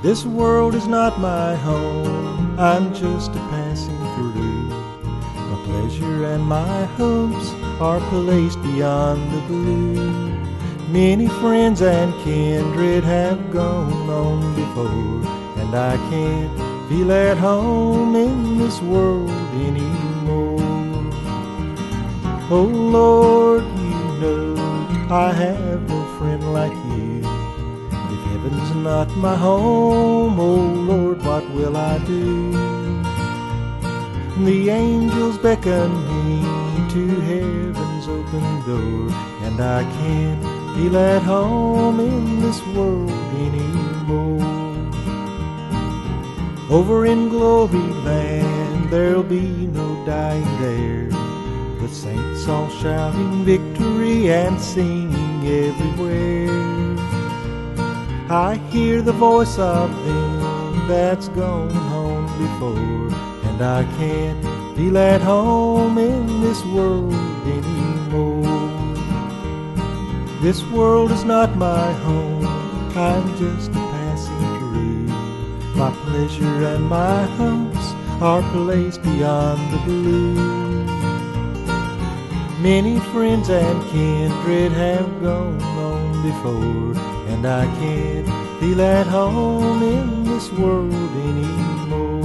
This world is not my home, I'm just a passing through. My pleasure and my hopes are placed beyond the blue. Many friends and kindred have gone on before, and I can't feel at home in this world anymore. Oh Lord, you know I have no friend like you. If heaven's not my home, oh Lord, what will I do? The angels beckon me to heaven's open door, and I can't feel at home in this world anymore. Over in glory land there'll be no dying there, the saints all shouting victory and singing everywhere. I hear the voice of them that's gone home before, and I can't feel at home in this world anymore. This world is not my home, I'm just a passing through. My pleasure and my hopes are placed beyond the blue. Many friends and kindred have gone on before, and I can't feel at home in this world anymore.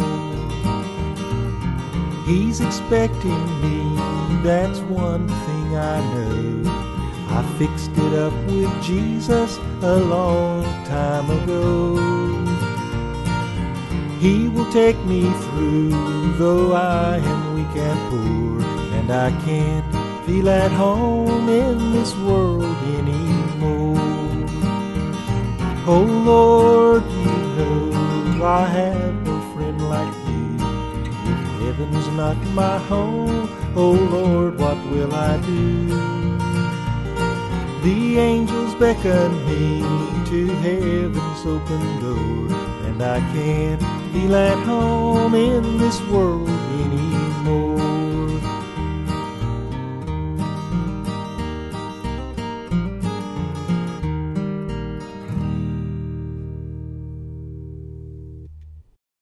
He's expecting me, that's one thing I know. I fixed it up with Jesus a long time ago. He will take me through, though I am weak and poor, and I can't feel at home in this world anymore. Oh Lord, you know I have no friend like you. If heaven's not my home, oh Lord, what will I do? The angels beckon me to heaven's open door, and I can't feel at home in this world anymore.